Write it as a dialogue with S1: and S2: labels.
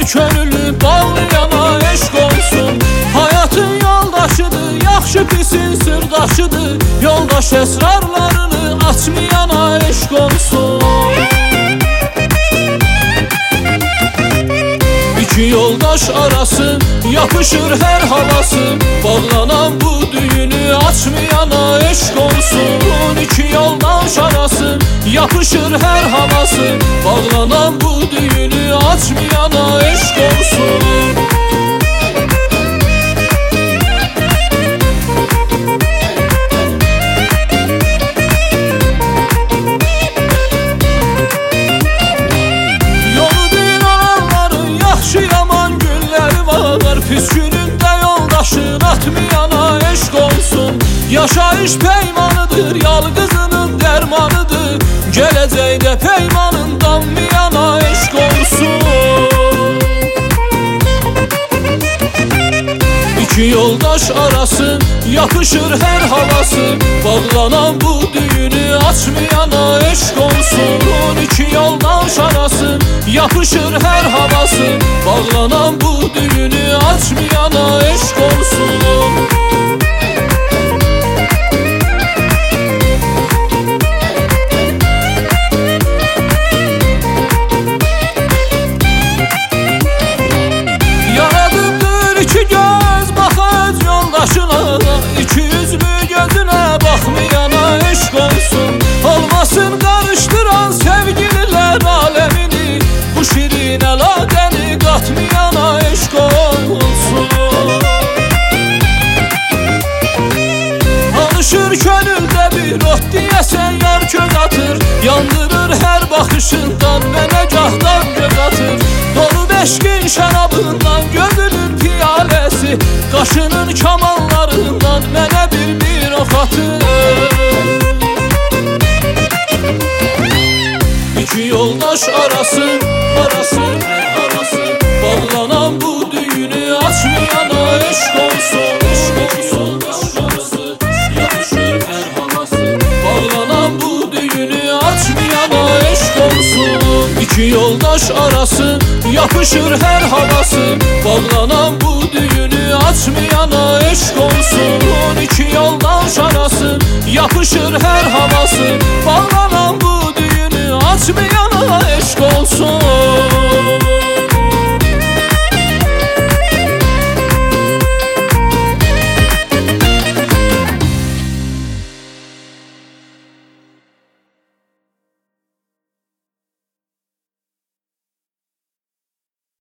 S1: könüllü bağlayana eşq olsun. Hayatın yoldaşıdır, yaxşı pisin sırdaşıdır. Yoldaş esrarlarını açmayana eşq olsun. İki yoldaş arası yapışır her havası. Bağlanan bu düğünü açmayana eşq olsun. İki yoldaş arası yapışır her havası. Bağlanan bu düğünü açmayana eşq olsun. Pis günündə yoldaşın atmayana eşq olsun. Yaşayış peymanıdır, yalqızının dərmanıdır. Gələcəkdə peymanın danmayana eşq olsun. İki yoldaş arası yapışır her havası. Bağlanan bu düğünü açmayana eşq olsun. İki yoldaş arası yapışır her havası. Bağlanan bu düğünü açmayana eşq olsun. Yaradıbdır iki göz baxız yoldaşına. İki yüzlü gözünə baxmayana eşq olsun. Olmasın qarışdıran sevgililər aləmini. Bu şirin əlaqəni qatmayana eşq olsun. Alışır könüldə bir ot deyəsən yar köz atır. Yandırır hər baxışından mənə gahdan göz atır. Dolub eşqin şərabından gözünün piyaləsi. Qaşının kamallarından mənə bir ox atır. İki yoldaş arası bağlanan bu düğünü açmayana eşq olsun. Yapışır her havası. Bağlanan bu düğünü açmayana eşq olsun. İki yoldaş arası yapışır her havası. Bağlanan bu düğünü açmayana eşq olsun. İki yoldaş arası yapışır her havası. Bağlanan bu düğünü açmayana